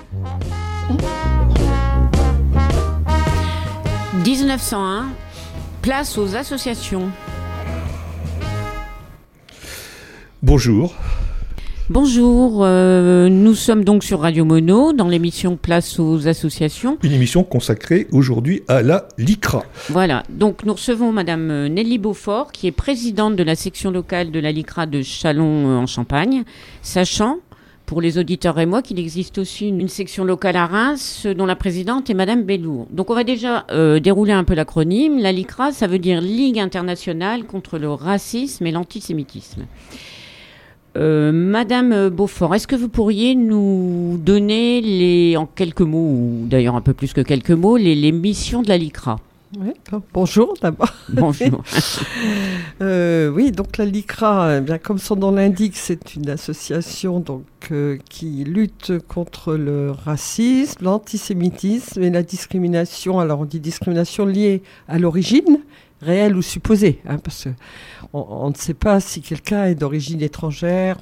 1901, place aux associations. Bonjour. Bonjour, nous sommes donc sur Radio Mono dans l'émission Place aux associations. Une émission consacrée aujourd'hui à la LICRA. Voilà, donc nous recevons Madame Nelly Beaufort qui est présidente de la section locale de la LICRA de Châlons en Champagne, sachant pour les auditeurs et moi qu'il existe aussi une section locale à Reims dont la présidente est Madame Bellour. Donc on va déjà dérouler un peu l'acronyme. La LICRA, ça veut dire Ligue internationale contre le racisme et l'antisémitisme. Madame Beaufort, est-ce que vous pourriez nous donner, en quelques mots, ou d'ailleurs un peu plus que quelques mots, les missions de la LICRA ? Oui, bonjour d'abord. Bonjour. Oui, donc la LICRA, bien comme son nom l'indique, c'est une association donc, qui lutte contre le racisme, l'antisémitisme et la discrimination. Alors on dit discrimination liée à l'origine, réelle ou supposée, hein, parce qu'on ne sait pas si quelqu'un est d'origine étrangère,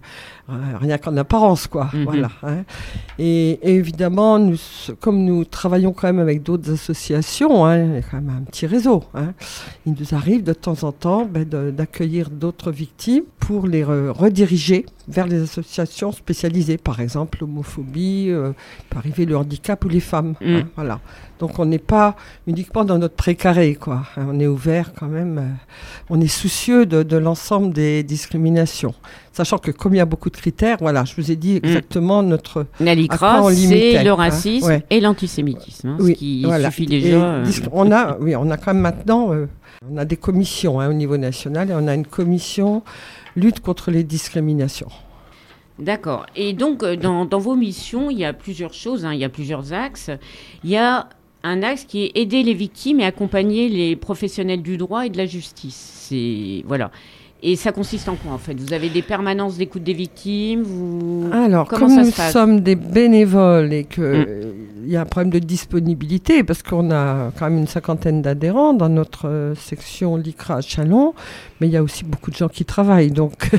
rien qu'en apparence, quoi. Mm-hmm. Voilà. Hein. Et évidemment, comme nous travaillons quand même avec d'autres associations, hein, il y a quand même un petit réseau. Hein, il nous arrive de temps en temps d'accueillir d'autres victimes pour les rediriger vers les associations spécialisées, par exemple l'homophobie, peut arriver le handicap ou les femmes. Hein, voilà. Donc on n'est pas uniquement dans notre précaré, quoi. On est ouvert quand même, on est soucieux de l'ensemble des discriminations. Sachant que comme il y a beaucoup de critères, voilà, je vous ai dit exactement notre... La LICRA, c'est le racisme et l'antisémitisme, hein, oui, ce qui suffit déjà... On a quand même maintenant, on a des commissions au niveau national et on a une commission lutte contre les discriminations. D'accord. Et donc, dans vos missions, il y a plusieurs choses, hein, il y a plusieurs axes. Il y a un axe qui est aider les victimes et accompagner les professionnels du droit et de la justice. Voilà. Et ça consiste en quoi, en fait ? Vous avez des permanences d'écoute des victimes ? Alors, comment comme ça nous se passe ? sommes des bénévoles et qu'il y a un problème de disponibilité, parce qu'on a quand même une 50aine d'adhérents dans notre section LICRA à Châlons, mais il y a aussi beaucoup de gens qui travaillent. Donc,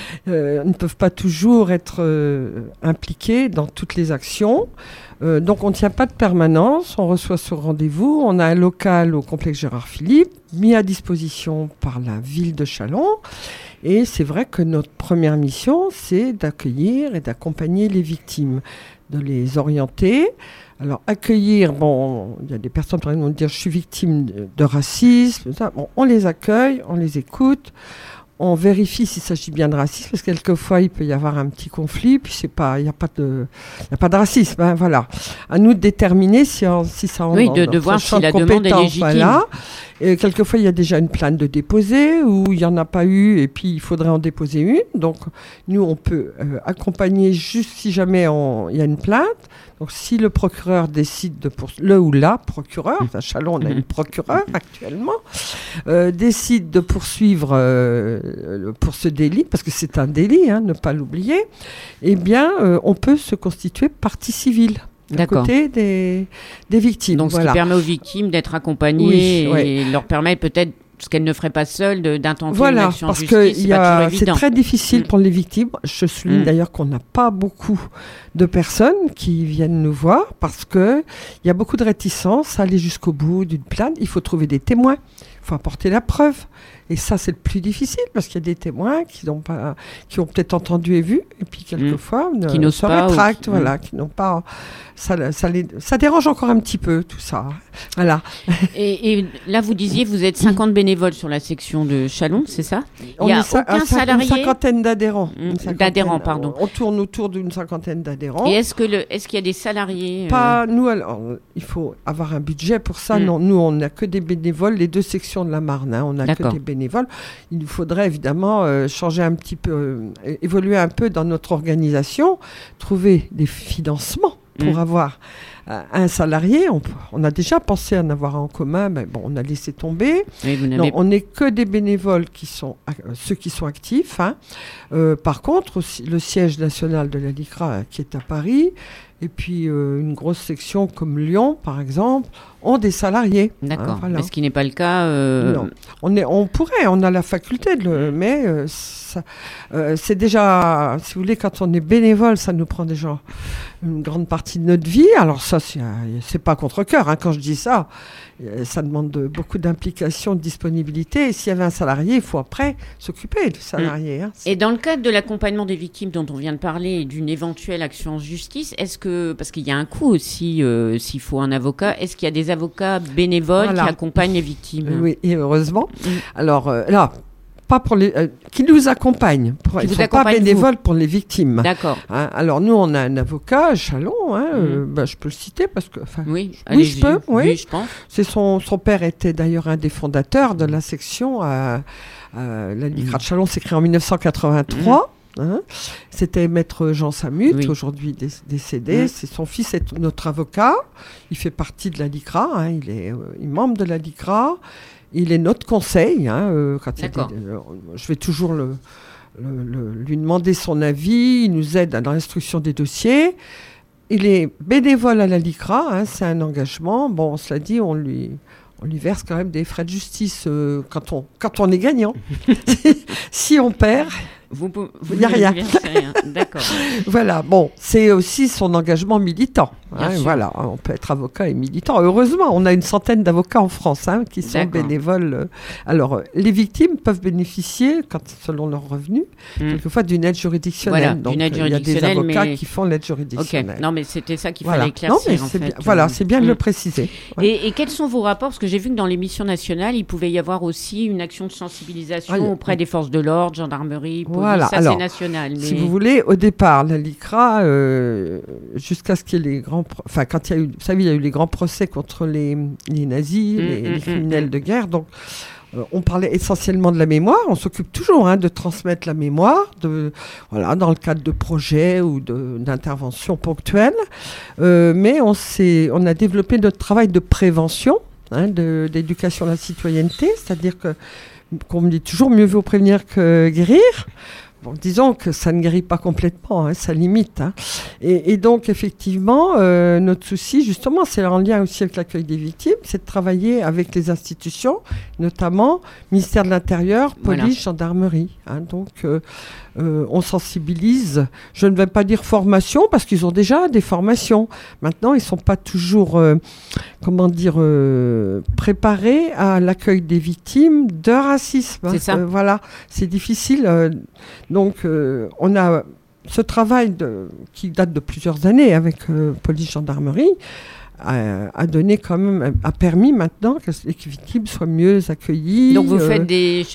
ne peuvent pas toujours être impliqués dans toutes les actions. Donc, on ne tient pas de permanence, on reçoit sur rendez-vous. On a un local au complexe Gérard Philippe, mis à disposition par la ville de Châlons. Et c'est vrai que notre première mission, c'est d'accueillir et d'accompagner les victimes, de les orienter. Alors, accueillir, bon, il y a des personnes qui vont dire « je suis victime de racisme ». Bon, on les accueille, on les écoute. On vérifie s'il s'agit bien de racisme, parce que quelquefois, il peut y avoir un petit conflit, puis il n'y a pas de racisme. Hein, voilà. À nous de déterminer si ça en de voir si la demande est légitime. Voilà. Et quelquefois, il y a déjà une plainte de déposer, ou il n'y en a pas eu, et puis il faudrait en déposer une. Donc, nous, on peut accompagner juste si jamais il y a une plainte. Donc, si le procureur décide le ou la procureur, à Châlons, on a une procureure actuellement, décide de poursuivre pour ce délit, parce que c'est un délit, hein, ne pas l'oublier, eh bien, on peut se constituer partie civile. À côté des victimes. Donc, ce qui permet aux victimes d'être accompagnées et leur permet peut-être, ce qu'elles ne feraient pas seules, d'intenter une action en justice. Voilà, parce que c'est très difficile pour les victimes. Je souligne d'ailleurs qu'on n'a pas beaucoup de personnes qui viennent nous voir parce qu'il y a beaucoup de réticence à aller jusqu'au bout d'une plainte. Il faut trouver des témoins, il faut apporter la preuve. Et ça, c'est le plus difficile parce qu'il y a des témoins qui ont peut-être entendu et vu, et puis quelquefois qui n'osent se pas, rétractent, qui n'ont pas. Ça dérange encore un petit peu tout ça. Voilà. Et là, vous disiez, vous êtes 50 bénévoles sur la section de Châlons, c'est ça ? Il n'y a aucun salarié. Une cinquantaine d'adhérents. D'adhérents, pardon. On tourne autour d'une cinquantaine d'adhérents. Et est-ce qu'il y a des salariés Pas nous. Alors, il faut avoir un budget pour ça. Non, nous, on n'a que des bénévoles. Les deux sections de la Marne, on n'a que des bénévoles. Il nous faudrait évidemment changer un petit peu, évoluer un peu dans notre organisation, trouver des financements pour avoir un salarié. On a déjà pensé en avoir un en commun, mais bon, on a laissé tomber. Non, on n'est que des bénévoles ceux qui sont actifs. Hein. Par contre, aussi, le siège national de la LICRA qui est à Paris, et puis une grosse section comme Lyon, par exemple, ont des salariés. D'accord, hein, voilà. Mais ce qui n'est pas le cas... Non, on pourrait, on a la faculté mais c'est déjà, si vous voulez, quand on est bénévole, ça nous prend déjà une grande partie de notre vie. Alors ça, c'est pas contre cœur. Hein. Quand je dis ça, ça demande beaucoup d'implication, de disponibilité. Et s'il y avait un salarié, il faut après s'occuper du salarié. Hein. Et dans le cadre de l'accompagnement des victimes dont on vient de parler et d'une éventuelle action en justice, est-ce que, parce qu'il y a un coût aussi, s'il faut un avocat, est-ce qu'il y a des avocats bénévoles qui accompagnent les victimes ? Oui, et heureusement. Alors là, pas pour les qui nous accompagnent. Ils ne sont pas bénévoles pour les victimes. D'accord. Hein, alors nous, on a un avocat à Châlons. Hein, je peux le citer parce que. Oui, je peux. Oui, je pense. C'est son père était d'ailleurs un des fondateurs de la section à la LICRA de Châlons. C'est créé en 1983. Hein. C'était maître Jean Samut, aujourd'hui décédé. C'est son fils est notre avocat. Il fait partie de la LICRA. Hein. Il est membre de la LICRA. Il est notre conseil. Hein, je vais toujours lui demander son avis. Il nous aide dans l'instruction des dossiers. Il est bénévole à la LICRA. Hein, c'est un engagement. Bon, cela dit, on lui verse quand même des frais de justice quand on est gagnant. Si on perd, il n'y a rien. D'accord. Voilà, bon, c'est aussi son engagement militant. Hein, voilà, on peut être avocat et militant. Heureusement, on a une centaine d'avocats en France qui sont bénévoles. Alors, les victimes peuvent bénéficier, selon leurs revenus, quelquefois d'une aide juridictionnelle. Voilà, donc, d'une aide juridictionnelle, il y a des avocats qui font l'aide juridictionnelle. Non, mais c'était ça qu'il fallait éclaircir. Non, mais c'est bien de le préciser. Ouais. Et quels sont vos rapports ? Parce que j'ai vu que dans l'émission nationale, il pouvait y avoir aussi une action de sensibilisation auprès des forces de l'ordre, gendarmerie, police. Voilà. Ça, alors, c'est national. Si vous voulez, au départ, la LICRA, jusqu'à ce qu'il y ait les grands... Enfin, quand il y a eu... Vous savez, il y a eu les grands procès contre les nazis, les criminels de guerre. Donc, on parlait essentiellement de la mémoire. On s'occupe toujours de transmettre la mémoire, dans le cadre de projets ou d'interventions ponctuelles. Mais on a développé notre travail de prévention, d'éducation à la citoyenneté. C'est-à-dire qu'on me dit toujours mieux vaut prévenir que guérir. Bon, disons que ça ne guérit pas complètement, ça limite. Hein. Et donc, effectivement, notre souci, justement, c'est en lien aussi avec l'accueil des victimes, c'est de travailler avec les institutions, notamment ministère de l'Intérieur, police, gendarmerie. Hein. Donc, on sensibilise. Je ne vais pas dire formation, parce qu'ils ont déjà des formations. Maintenant, ils ne sont pas toujours, préparés à l'accueil des victimes de racisme. C'est ça. Voilà, c'est difficile. Donc, on a ce travail qui date de plusieurs années avec police, gendarmerie, a donné quand même, a permis maintenant que les victimes soient mieux accueillies. Donc vous faites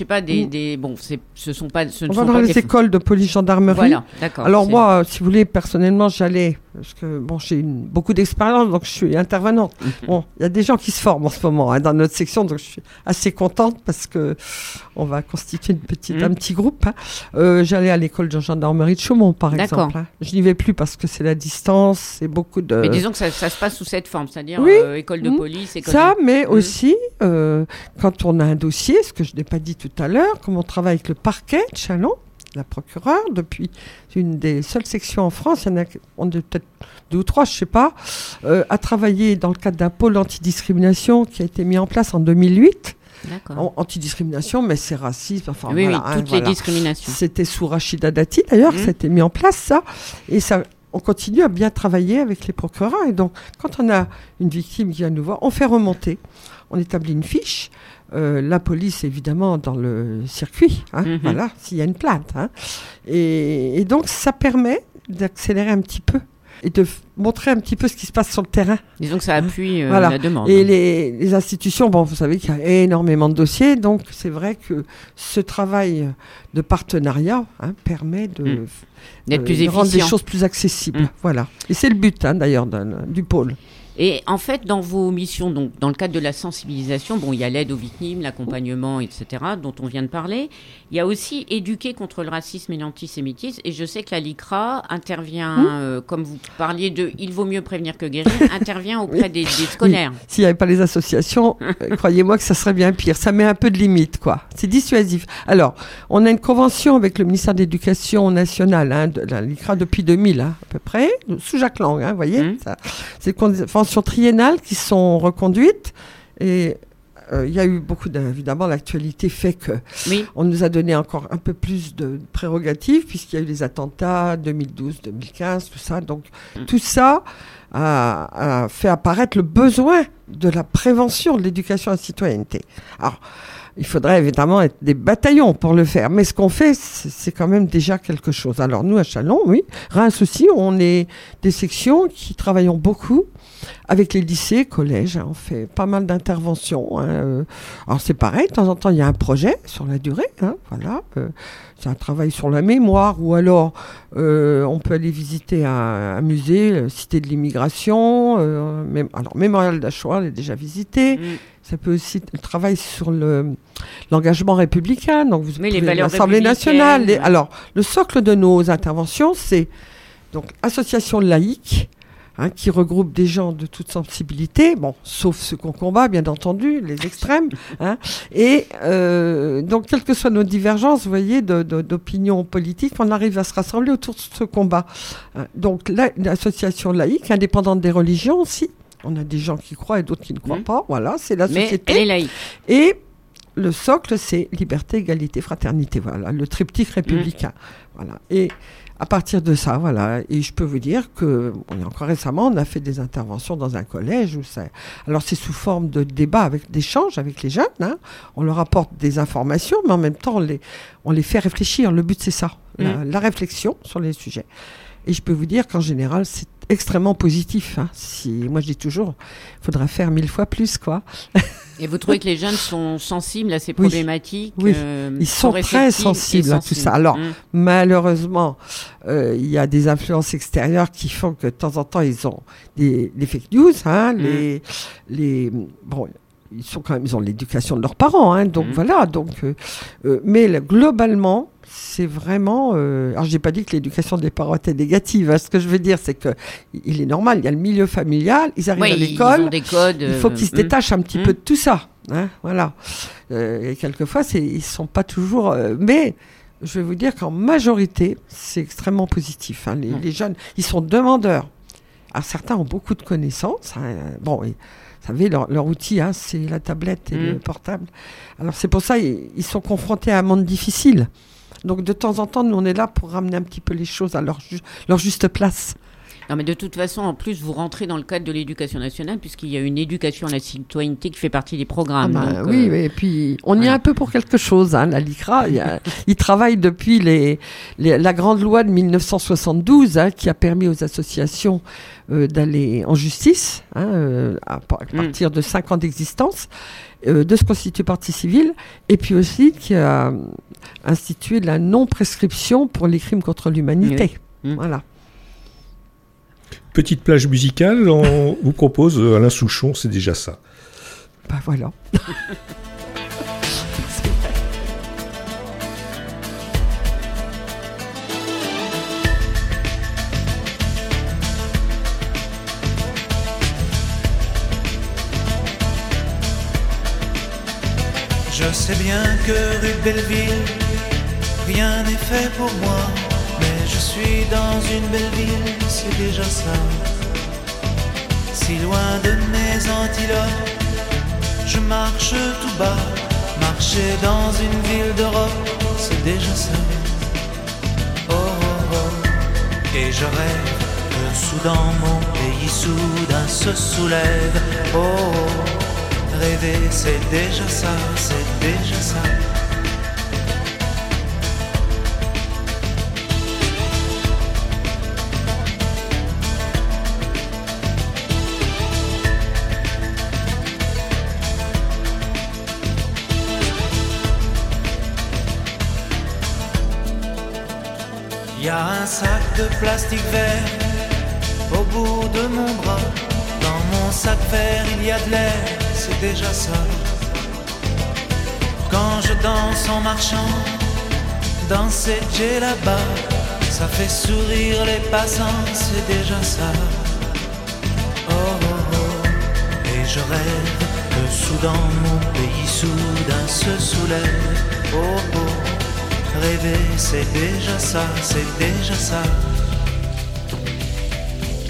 ce ne sont pas les écoles de police, gendarmerie. Voilà, d'accord. Alors moi, si vous voulez, personnellement, j'allais, parce que j'ai beaucoup d'expérience, donc je suis intervenante. Bon, il y a des gens qui se forment en ce moment dans notre section, donc je suis assez contente parce que on va constituer un petit groupe. Hein. J'allais à l'école de gendarmerie de Chaumont, par exemple. Hein. Je n'y vais plus parce que c'est la distance, c'est beaucoup de... Mais disons que ça se passe sous cette forme, c'est-à-dire école de police, école mais aussi, quand on a un dossier, ce que je n'ai pas dit tout à l'heure, comme on travaille avec le parquet de Châlons, la procureure, depuis une des seules sections en France, il y en a peut-être 2 ou 3, je ne sais pas, a travaillé dans le cadre d'un pôle antidiscrimination qui a été mis en place en 2008. Antidiscrimination, mais c'est racisme. Enfin, toutes les discriminations. C'était sous Rachida Dati, d'ailleurs, ça a été mis en place, ça. Et ça, on continue à bien travailler avec les procureurs. Et donc, quand on a une victime qui vient nous voir, on fait remonter. On établit une fiche. La police, évidemment, dans le circuit. Hein, voilà, s'il y a une plainte. Hein. Et donc, ça permet d'accélérer un petit peu et de montrer un petit peu ce qui se passe sur le terrain. Disons que ça appuie la demande. Et les institutions, vous savez qu'il y a énormément de dossiers, donc c'est vrai que ce travail de partenariat permet d'être plus efficient, rendre les choses plus accessibles. Voilà. Et c'est le but, d'ailleurs, du pôle. Et en fait, dans vos missions, donc dans le cadre de la sensibilisation, il y a l'aide aux victimes, l'accompagnement, etc., dont on vient de parler. Il y a aussi éduquer contre le racisme et l'antisémitisme. Et je sais que la LICRA intervient, comme vous parliez de « il vaut mieux prévenir que guérir », intervient auprès des scolaires. Oui. S'il n'y avait pas les associations, croyez-moi que ça serait bien pire. Ça met un peu de limite, quoi. C'est dissuasif. Alors, on a une convention avec le ministère de l'Éducation nationale, de la LICRA depuis 2000, à peu près, sous Jacques Lang, vous voyez. C'est une convention triennale qui sont reconduites et il y a eu évidemment, l'actualité fait que on nous a donné encore un peu plus de prérogatives, puisqu'il y a eu les attentats 2012, 2015, tout ça. Donc, tout ça a fait apparaître le besoin de la prévention de l'éducation à la citoyenneté. Alors, il faudrait évidemment être des bataillons pour le faire. Mais ce qu'on fait, c'est quand même déjà quelque chose. Alors nous, à Châlons, oui, Reims aussi, on est des sections qui travaillons beaucoup avec les lycées, collèges. On fait pas mal d'interventions. Alors c'est pareil, de temps en temps, il y a un projet sur la durée. Voilà. C'est un travail sur la mémoire. Ou alors, on peut aller visiter un musée, Cité de l'immigration. Alors, Mémorial d'Achoir, on l'a déjà visité. Ça peut aussi le travail sur l'engagement républicain. Donc, vous les valeurs l'Assemblée nationale. Alors, le socle de nos interventions, c'est donc association laïque, qui regroupe des gens de toute sensibilité, sauf ceux qu'on combat, bien entendu, les extrêmes. Et donc, quelles que soient nos divergences, vous voyez, d'opinion politique, on arrive à se rassembler autour de ce combat. Donc, l'association laïque, indépendante des religions aussi. On a des gens qui croient et d'autres qui ne croient pas. Voilà, c'est la société. Mais elle est laïque. Et le socle, c'est liberté, égalité, fraternité. Voilà, le triptyque républicain. Voilà. Et à partir de ça, voilà. Et je peux vous dire que, encore récemment, on a fait des interventions dans un collège. Alors, c'est sous forme de débat, d'échanges avec les jeunes. On leur apporte des informations, mais en même temps, on les fait réfléchir. Le but, c'est ça, la réflexion sur les sujets. Et je peux vous dire qu'en général, c'est extrêmement positif. Moi, je dis toujours, il faudra faire 1000 fois plus, quoi. Et vous trouvez que les jeunes sont sensibles à ces problématiques? Oui, ils sont très sensibles à tout ça. Alors, malheureusement, il y a des influences extérieures qui font que de temps en temps, ils ont des fake news. Ils ont l'éducation de leurs parents. Donc voilà. Mais globalement, c'est vraiment... alors, je n'ai pas dit que l'éducation des parents était négative. Ce que je veux dire, c'est qu'il est normal. Il y a le milieu familial. Ils arrivent à l'école. Ils ont des codes. Il faut qu'ils se détachent un petit peu de tout ça. Voilà. Et quelquefois, ils ne sont pas toujours... mais je vais vous dire qu'en majorité, c'est extrêmement positif. Les jeunes, ils sont demandeurs. Alors, certains ont beaucoup de connaissances. Vous savez, leur outil, c'est la tablette et le portable. Alors, c'est pour ça ils sont confrontés à un monde difficile. Donc, de temps en temps, nous, on est là pour ramener un petit peu les choses à leur juste place. Non, mais de toute façon, en plus, vous rentrez dans le cadre de l'éducation nationale, puisqu'il y a une éducation à la citoyenneté qui fait partie des programmes. Oui, et puis on y est un peu pour quelque chose. La LICRA, ils travaillent depuis la grande loi de 1972, qui a permis aux associations d'aller en justice, à partir de 5 ans d'existence, de se constituer partie civile, et puis aussi qui a institué la non-prescription pour les crimes contre l'humanité. Voilà. Petite plage musicale, on vous propose Alain Souchon, c'est déjà ça. Voilà. Je sais bien que rue de Belleville, rien n'est fait pour moi. Mais je suis dans une belle ville, c'est déjà ça. Si loin de mes antilopes, je marche tout bas. Marcher dans une ville d'Europe, c'est déjà ça. Oh, oh, oh. Et je rêve que soudain mon pays soudain se soulève. Oh, oh. Rêver, c'est déjà ça, c'est déjà ça. Il y a un sac de plastique vert au bout de mon bras. Dans mon sac vert il y a de l'air, c'est déjà ça. Quand je danse en marchant dans ces djellabas, ça fait sourire les passants, c'est déjà ça. Oh oh oh. Et je rêve que soudain mon pays soudain se soulève. Oh oh. Rêver, c'est déjà ça, c'est déjà ça.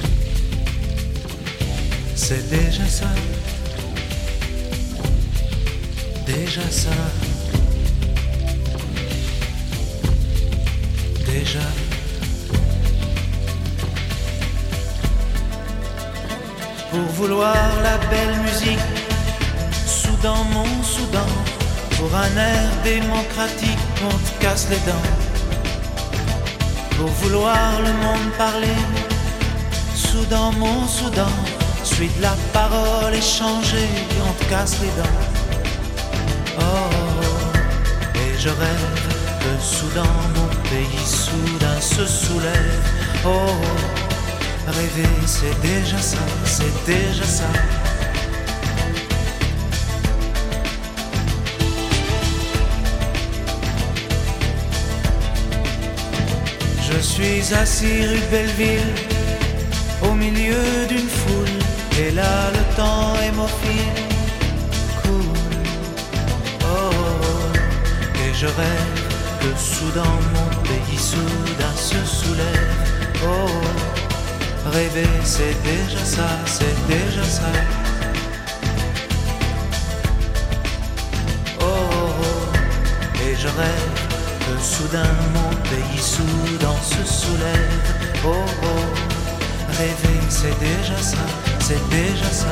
C'est déjà ça. déjà ça. Déjà. Pour vouloir la belle musique, Soudan, mon Soudan, pour un air démocratique, on te casse les dents. Pour vouloir le monde parler, Soudan, mon Soudan, suite la parole échangée, on te casse les dents. Oh, et je rêve que Soudan, mon pays, soudain se soulève. Oh, rêver, c'est déjà ça, c'est déjà ça. Je suis assis rue de Belleville, au milieu d'une foule, et là le temps hémophile coule. Oh, et je rêve que Soudan, mon pays, soudain se soulève. Oh, rêver, c'est déjà ça, c'est déjà ça. Oh, et je rêve que soudain mon pays Soudan se soulève. Oh, oh, rêver, c'est déjà ça, c'est déjà ça.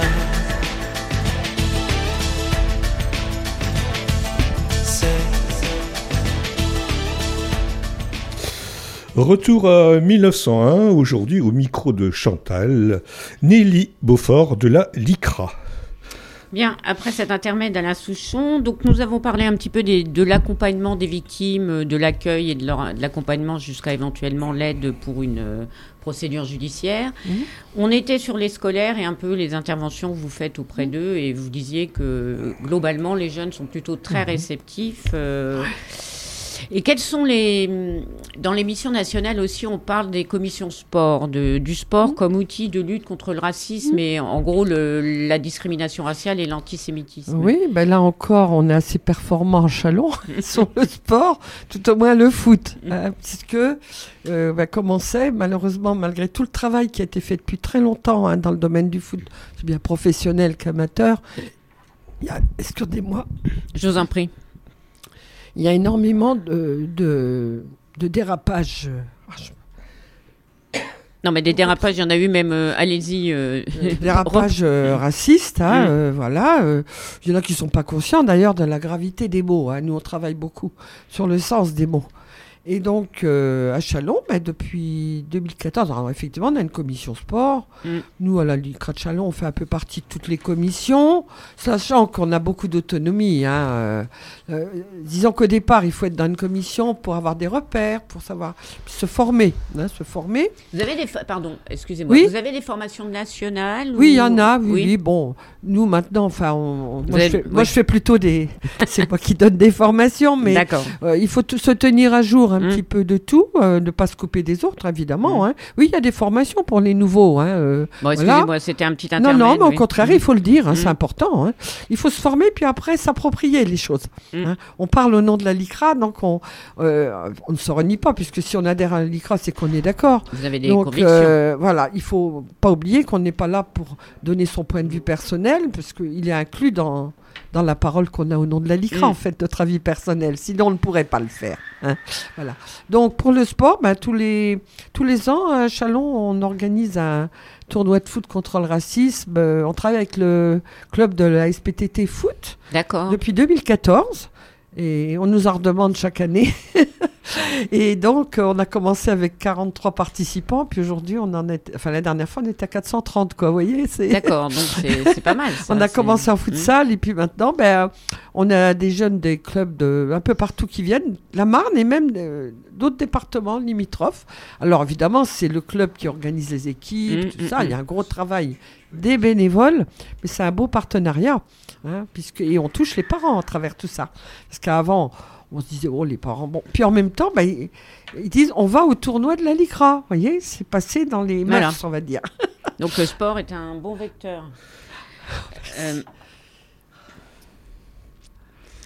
Retour à 1901, aujourd'hui au micro de Chantal, Nelly Beaufort de la LICRA. Bien, après cet intermède Alain Souchon, donc nous avons parlé un petit peu de l'accompagnement des victimes, de l'accueil et de l'accompagnement jusqu'à éventuellement l'aide pour une procédure judiciaire. On était sur les scolaires et un peu les interventions que vous faites auprès d'eux, et vous disiez que globalement les jeunes sont plutôt très réceptifs. Et quels sont dans les missions nationales aussi, on parle des commissions sport, du sport comme outil de lutte contre le racisme et en gros la discrimination raciale et l'antisémitisme. Oui, ben là encore, on est assez performant à Châlons sur le sport, tout au moins le foot, puisque, comme on sait, malheureusement, malgré tout le travail qui a été fait depuis très longtemps dans le domaine du foot, c'est bien professionnel qu'amateur, excusez-moi. Je vous en prie. Il y a énormément de dérapages. Non, mais des dérapages, il y en a eu même, allez-y. Dérapages racistes, voilà. Il y en a qui ne sont pas conscients d'ailleurs de la gravité des mots. Nous, on travaille beaucoup sur le sens des mots. Et donc, à Châlons, depuis 2014, alors, effectivement, on a une commission sport. Nous, à la LICRA de Châlons, on fait un peu partie de toutes les commissions, sachant qu'on a beaucoup d'autonomie. Disons qu'au départ, il faut être dans une commission pour avoir des repères, pour savoir se former. Se former. Vous avez pardon, excusez-moi. Oui. Vous avez des formations nationales? Oui, il y en a, oui. Bon, nous, maintenant, moi, je fais plutôt des... C'est moi qui donne des formations, mais il faut se tenir à jour un petit peu de tout, ne pas se couper des autres, évidemment. Oui, il y a des formations pour les nouveaux. Bon, excusez-moi, c'était un petit intermède. Non, mais au contraire, il faut le dire, c'est important. Il faut se former, puis après, s'approprier les choses. On parle au nom de la LICRA, donc on ne se renie pas, puisque si on adhère à la LICRA, c'est qu'on est d'accord. Vous avez des convictions. Voilà, il ne faut pas oublier qu'on n'est pas là pour donner son point de vue personnel, parce qu'il est inclus dans la parole qu'on a au nom de la LICRA, en fait, notre avis personnel. Sinon, on ne pourrait pas le faire. Voilà. Donc, pour le sport, tous les ans, à Châlons, on organise un tournoi de foot contre le racisme. On travaille avec le club de la SPTT Foot depuis 2014. Et on nous en redemande chaque année. Et donc, on a commencé avec 43 participants, puis aujourd'hui, la dernière fois, on était à 430, quoi, vous voyez. D'accord, donc c'est pas mal, ça. On a commencé en futsal, et puis maintenant, on a des jeunes des clubs un peu partout qui viennent, la Marne et même d'autres départements limitrophes. Alors, évidemment, c'est le club qui organise les équipes, tout ça. Il y a un gros travail des bénévoles, mais c'est un beau partenariat, et on touche les parents à travers tout ça. Parce qu'avant, on se disait, les parents, bon. Puis en même temps, ils disent, on va au tournoi de la LICRA. Vous voyez, c'est passé dans les mœurs, on va dire. Donc le sport est un bon vecteur.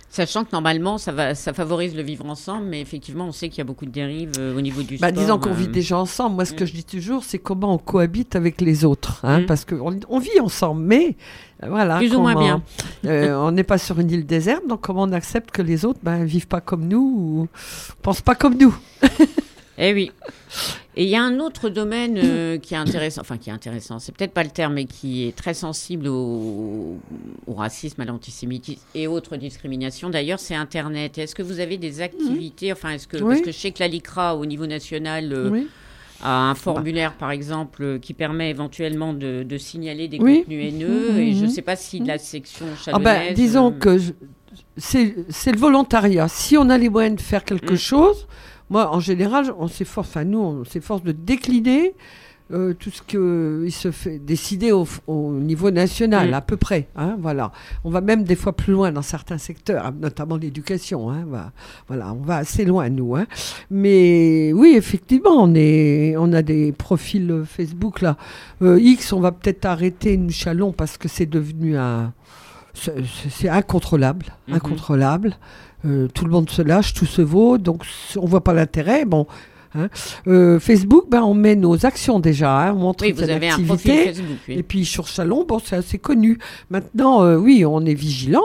Sachant que normalement, ça favorise le vivre ensemble, mais effectivement, on sait qu'il y a beaucoup de dérives au niveau du sport. Disons qu'on vit déjà ensemble. Moi, ce que je dis toujours, c'est comment on cohabite avec les autres. Parce qu'on vit ensemble, mais voilà. Plus ou moins bien. On n'est pas sur une île déserte, donc comment on accepte que les autres ne vivent pas comme nous ou pensent pas comme nous. Eh oui. Et il y a un autre domaine qui est intéressant, c'est peut-être pas le terme, mais qui est très sensible au racisme, à l'antisémitisme et autres discriminations. D'ailleurs, c'est Internet. Est-ce que vous avez des activités, parce que je sais que la LICRA, au niveau national, a un formulaire, par exemple, qui permet éventuellement de signaler des contenus haineux. Et je ne sais pas si la section chalonnaise... disons que c'est le volontariat. Si on a les moyens de faire quelque chose... Moi, en général, on s'efforce de décliner tout ce qui se fait décider au niveau national, à peu près. Voilà. On va même des fois plus loin dans certains secteurs, notamment l'éducation. Voilà, on va assez loin, nous. Mais oui, effectivement, on a des profils Facebook, là. X, on va peut-être arrêter nous Chalon parce que c'est devenu c'est incontrôlable. Incontrôlable. Tout le monde se lâche, tout se vaut, donc on voit pas l'intérêt. Bon, Facebook, on met nos actions déjà, on montre vous avez un profil Facebook. Oui. Et puis sur Chalon, c'est assez connu. Maintenant, on est vigilant.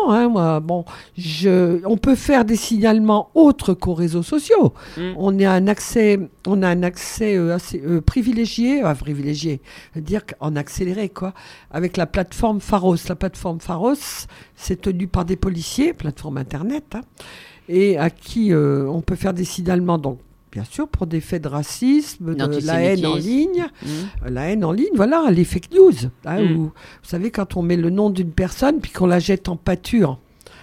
On peut faire des signalements autres qu'aux réseaux sociaux. On a un accès assez privilégié, c'est-à-dire en accéléré, avec la plateforme Pharos. La plateforme Pharos, c'est tenu par des policiers, plateforme Internet, et à qui on peut faire des signalements, donc, bien sûr, pour des faits de racisme, de la haine en ligne. La haine en ligne, voilà, les fake news. Où, vous savez, quand on met le nom d'une personne, puis qu'on la jette en pâture.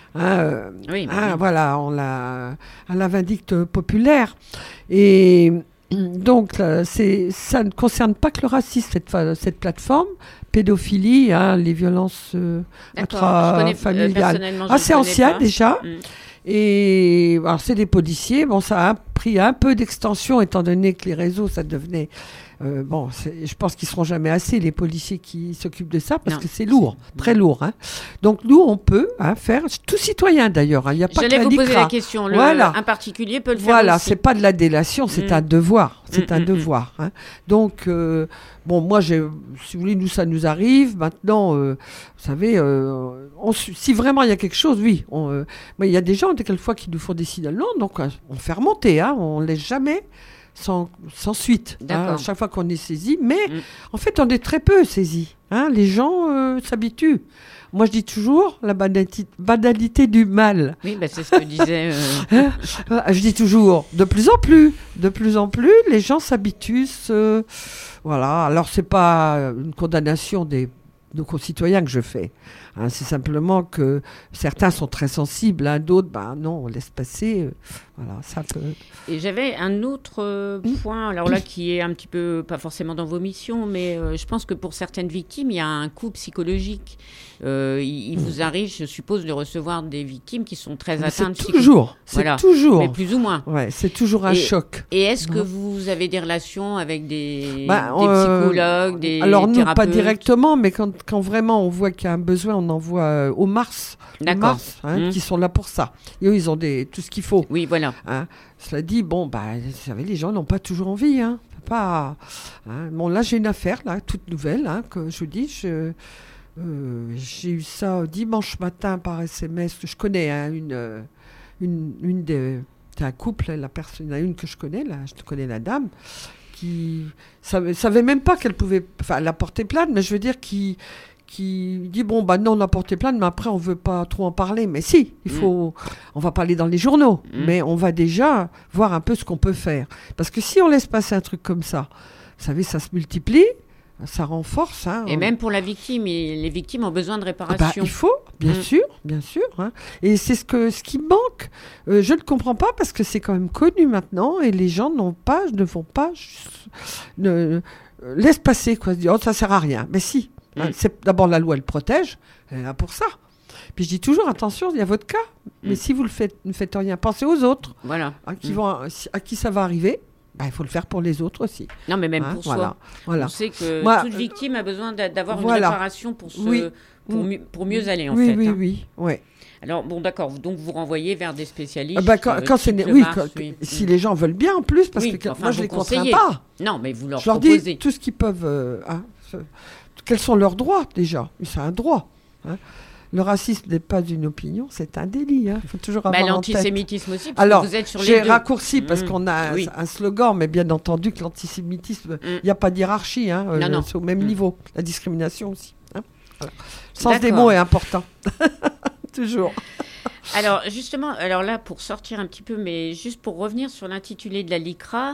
Voilà, à la vindicte populaire. Et donc, ça ne concerne pas que le racisme, cette plateforme. Pédophilie, les violences intrafamiliales. C'est ancien déjà. Et alors c'est des policiers, ça a pris un peu d'extension étant donné que les réseaux, ça devenait... je pense qu'ils ne seront jamais assez, les policiers qui s'occupent de ça, parce que c'est lourd, très lourd. Donc nous, on peut faire, tout citoyen d'ailleurs, il n'y a pas que la LICRA. J'allais vous poser la question, un particulier peut le faire aussi. Voilà, ce n'est pas de la délation, c'est un devoir. C'est un devoir. Donc, moi, si vous voulez, nous, ça nous arrive. Maintenant, vous savez, si vraiment il y a quelque chose, oui. Il y a des gens, quelquefois, qui nous font des signalements, donc on fait remonter, on ne laisse jamais sans suite. À chaque fois qu'on est saisi. Mais, en fait, on est très peu saisi. Les gens s'habituent. Moi, je dis toujours la banalité du mal. Oui, c'est ce que disait... Je dis toujours, de plus en plus, les gens s'habituent. Voilà. Alors, c'est pas une condamnation de nos concitoyens que je fais. C'est simplement que certains sont très sensibles, d'autres, non, on laisse passer. Voilà, ça peut... Et j'avais un autre point, alors là, qui est un petit peu, pas forcément dans vos missions, mais je pense que pour certaines victimes, il y a un coup psychologique. Il vous arrive, je suppose, de recevoir des victimes qui sont très atteintes psychologiquement. C'est toujours. Mais plus ou moins. Ouais, c'est toujours un choc. Et est-ce que vous avez des relations avec des psychologues, des alors nous, thérapeutes? Pas directement, mais quand vraiment on voit qu'il y a un besoin, on envoie au Mars. Qui sont là pour ça. Et eux, ils ont tout ce qu'il faut. Oui, voilà. Cela dit, vous savez, les gens n'ont pas toujours envie. Là, j'ai une affaire, toute nouvelle, que je vous dis, j'ai eu ça dimanche matin par SMS. Je connais c'est un couple, la personne, il y en a une que je connais, je connais la dame, qui savait même pas qu'elle pouvait... elle a porté plainte, mais je veux dire qui dit non, on a porté plainte, mais après on veut pas trop en parler. Mais si, on va pas aller dans les journaux, mais on va déjà voir un peu ce qu'on peut faire. Parce que si on laisse passer un truc comme ça, vous savez, ça se multiplie, ça renforce. Et même pour la victime, les victimes ont besoin de réparation. Il faut, bien sûr. Et c'est ce qui manque. Je ne comprends pas parce que c'est quand même connu maintenant et les gens ne vont pas, laisse passer, se dire, ça sert à rien. Mais si. C'est d'abord la loi, elle protège, elle est là pour ça. Puis je dis toujours, attention, il y a votre cas, mais si vous ne faites rien, pensez aux autres, voilà. à qui ça va arriver. il faut le faire pour les autres aussi. Non, mais même pour soi. Voilà. On sait que Moi, toute victime a besoin d'avoir une voilà. réparation pour mieux aller, en oui, fait. Oui. Alors, bon, d'accord. Donc, vous renvoyez vers des spécialistes. Si les gens veulent bien, en plus, parce que moi, je ne les contrains pas. Non, mais vous leur proposez. Je leur dis tout ce qu'ils peuvent... quels sont leurs droits, déjà. C'est un droit. Le racisme n'est pas une opinion, c'est un délit. Il faut toujours avoir en tête. L'antisémitisme aussi, parce Alors, que vous êtes sur les j'ai deux. raccourci parce qu'on a un slogan, mais bien entendu que l'antisémitisme, il n'y a pas d'hiérarchie. Non. C'est au même niveau. La discrimination aussi. Voilà. Le sens des mots est important. Toujours. Alors, justement, là, pour sortir un petit peu, mais juste pour revenir sur l'intitulé de la LICRA,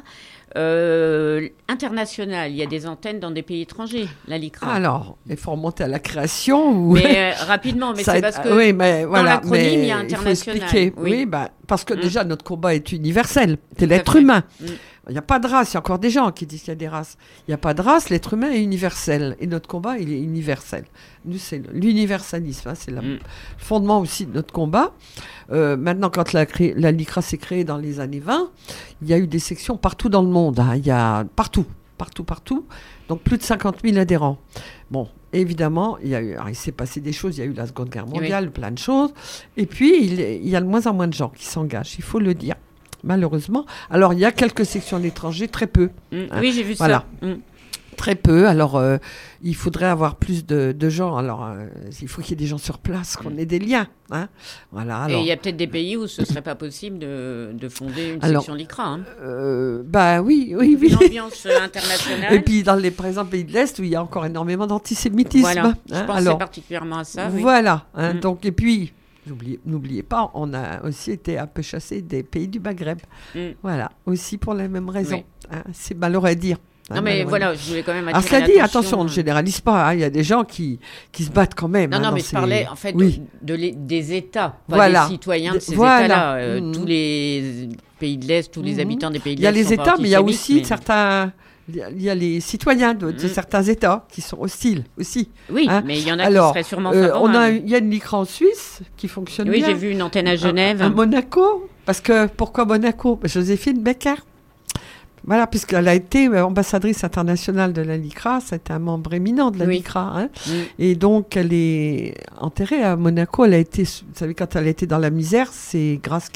international, il y a des antennes dans des pays étrangers, la LICRA. Alors, il faut remonter à la création. Mais rapidement, mais c'est parce que dans l'acronyme, il y a international. Il faut expliquer. Parce que déjà, notre combat est universel. C'est l'être humain. Il n'y a pas de race. Il y a encore des gens qui disent qu'il y a des races. Il n'y a pas de race. L'être humain est universel. Et notre combat, il est universel. Nous, c'est l'universalisme. C'est le fondement aussi de notre combat. Maintenant, quand la LICRA s'est créée dans les années 20, il y a eu des sections partout dans le monde. Il y a partout. Donc, plus de 50 000 adhérents. Bon, évidemment, il s'est passé des choses. Il y a eu la Seconde Guerre mondiale, plein de choses. Et puis, il y a de moins en moins de gens qui s'engagent. Il faut le dire. Malheureusement. Alors, il y a quelques sections d'étrangers, très peu. Oui, j'ai vu ça. Très peu. Alors, il faudrait avoir plus de gens. Alors, il faut qu'il y ait des gens sur place, qu'on ait des liens. Voilà. Alors, et il y a peut-être des pays où ce ne serait pas possible de fonder une section LICRA. Oui. Une ambiance internationale. Et puis, par exemple, pays de l'Est, où il y a encore énormément d'antisémitisme. Voilà. Je pensais particulièrement à ça. Voilà. Donc, et puis... N'oubliez pas, on a aussi été un peu chassés des pays du Maghreb. Voilà, aussi pour la même raison. C'est malheureux à dire. Non, mais voilà, je voulais quand même attirer l'attention. Cela dit, attention, on ne généralise pas. Il y a des gens qui se battent quand même. Non, mais je parlais en fait des États, pas des citoyens de ces États-là. Tous les pays de l'Est, tous les habitants des pays de l'Est. Il y a les États, mais il y a aussi certains... Il y a les citoyens de certains États qui sont hostiles aussi. Oui, mais il y en a qui seraient sûrement favorables. Il y a une LICRA en Suisse qui fonctionne bien. Oui, j'ai vu une antenne à Genève. À Monaco. Pourquoi Monaco ? Joséphine Becker. Voilà, puisqu'elle a été ambassadrice internationale de la LICRA, c'était un membre éminent de la LICRA. Et donc, elle est enterrée à Monaco. Elle a été, vous savez, quand elle a été dans la misère, c'est Grace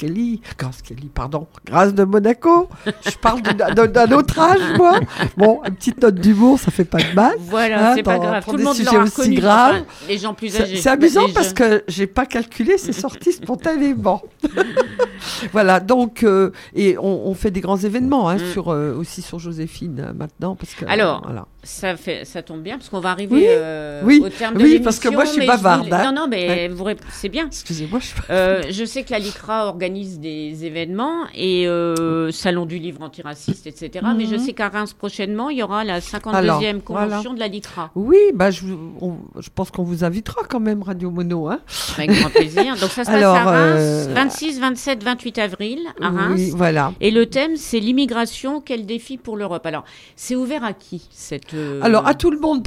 de Monaco. Je parle d'un autre âge, moi. Bon, une petite note d'humour, ça fait pas de mal. Voilà, c'est pas grave. Tout le monde l'aura reconnu. Grave. Les gens plus âgés. C'est amusant parce que j'ai pas calculé, c'est sorti spontanément. Voilà, donc, et on fait des grands événements aussi sur Joséphine maintenant. Parce que, alors, ça tombe bien parce qu'on va arriver au terme de l'émission. Oui, parce que moi je suis bavarde. Non, mais c'est bien. Excusez-moi, je suis bavarde. Je sais que la LICRA organise des événements et Salon du livre antiraciste, etc. Mais je sais qu'à Reims prochainement, il y aura la 52e convention de la LICRA. Oui, je pense qu'on vous invitera quand même, Radio Mono. Avec grand plaisir. Donc ça se passe à Reims, 26, 27, 28 avril à Reims. Oui, voilà. Et le thème, c'est l'immigration, quel défi pour l'Europe. Alors, c'est ouvert à qui Alors, à tout le monde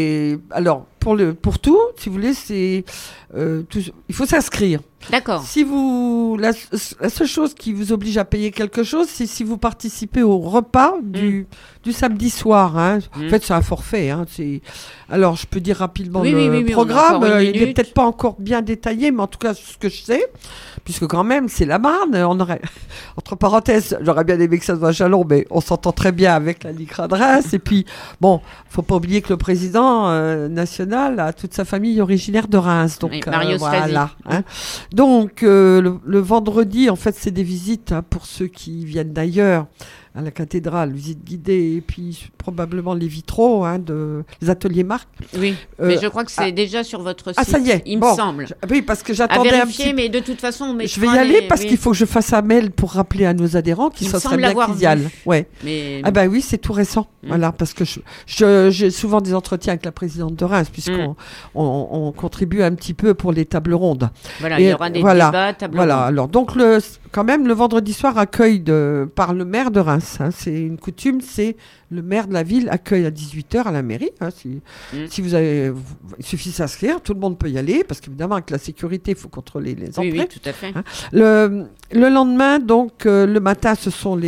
pour tout, si vous voulez, c'est il faut s'inscrire. D'accord. Si la seule chose qui vous oblige à payer quelque chose, c'est si vous participez au repas du samedi soir. En fait, c'est un forfait. Alors, je peux dire rapidement le programme. Il n'est peut-être pas encore bien détaillé, mais en tout cas, ce que je sais, puisque quand même, c'est la Marne. On aurait, entre parenthèses, j'aurais bien aimé que ça soit à Chalon, mais on s'entend très bien avec la LICRA de Reims. Et puis, bon, faut pas oublier que le président national a toute sa famille originaire de Reims. Donc, Mario voilà. Donc, le vendredi, en fait, c'est des visites pour ceux qui viennent d'ailleurs à la cathédrale, visite guidée, et puis probablement les vitraux des ateliers Marc. Oui, mais je crois que c'est déjà sur votre site, ça y est, il me semble. Oui, parce que j'attendais à vérifier, mais de toute façon, je vais y aller parce qu'il faut que je fasse un mail pour rappeler à nos adhérents qu'il serait bien qu'ils y allent. Ouais. Mais... oui, c'est tout récent. Voilà, parce que j'ai souvent des entretiens avec la présidente de Reims, puisqu'on on contribue un petit peu pour les tables rondes. Voilà, il y aura des débats, tables rondes. Alors, donc, quand même, le vendredi soir, accueil par le maire de Reims. C'est une coutume, c'est le maire de la ville accueille à 18h à la mairie. Si vous avez, il suffit de s'inscrire, tout le monde peut y aller, parce qu'évidemment, avec la sécurité, il faut contrôler les entrées. Oui, tout à fait. Le lendemain, donc, le matin, ce sont les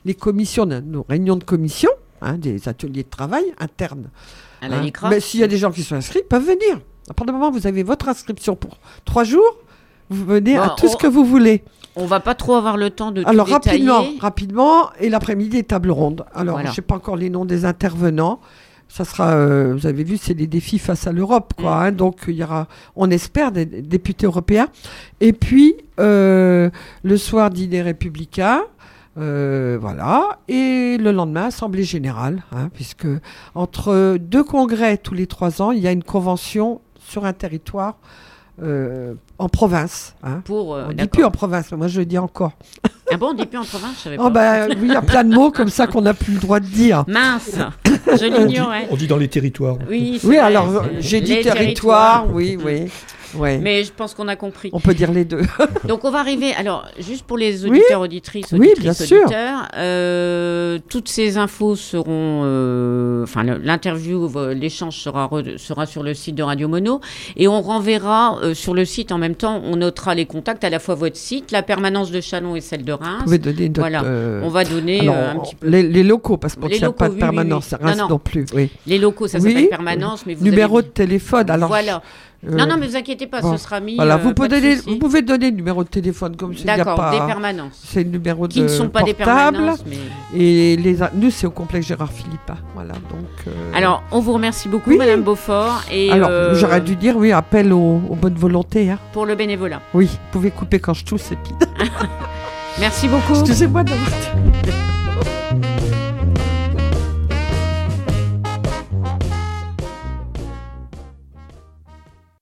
les commissions, nos réunions de commission, des ateliers de travail internes. À la LICRA. Mais s'il y a des gens qui sont inscrits, ils peuvent venir. À partir du moment où vous avez votre inscription pour 3 jours, vous venez à tout ce que vous voulez. On va pas trop avoir le temps de Alors, tout détailler. rapidement, et l'après-midi, des tables rondes. Alors, je ne sais pas encore les noms des intervenants. Ça sera, vous avez vu, c'est des défis face à l'Europe, quoi. Donc, il y aura, on espère, des députés européens. Et puis, le soir, dîner républicain. Voilà. Et le lendemain, Assemblée générale. Puisque entre 2 congrès tous les 3 ans, il y a une convention sur un territoire en province. On ne dit plus en province, mais moi je le dis encore. Ah bon, on ne dit plus en province, je savais pas. Oui, il y a plein de mots comme ça qu'on n'a plus le droit de dire. Mince, je l'ignorais. On dit dans les territoires. Oui, vrai, alors j'ai dit territoire, oui. Ouais. Mais je pense qu'on a compris. On peut dire les deux. Donc on va arriver, alors juste pour les auditeurs, auditrices, bien auditeurs, toutes ces infos seront, l'interview, l'échange sera sur le site de Radio Mono, et on renverra sur le site en même temps, on notera les contacts, à la fois votre site, la permanence de Châlons et celle de Reims. Vous pouvez donner on va donner un petit peu. Les locaux, parce qu'on ne tient pas de permanence, Reims non plus. Oui. Les locaux, ça s'appelle permanence, mais vous numéro de téléphone, alors. Voilà. Non, mais vous inquiétez pas, ce sera mis. Voilà, vous pouvez donner le numéro de téléphone comme ça. D'accord, des permanences. C'est le numéro qui ne sont pas portable, des permanences. Mais... Et nous, c'est au complexe Gérard Philippa. Voilà, donc. Alors, on vous remercie beaucoup, Madame Beaufort. Et alors, j'aurais dû dire, appel aux bonnes volontés. Pour le bénévolat. Oui, vous pouvez couper quand je tousse, c'est pire. Merci beaucoup. Excusez-moi d'avoir.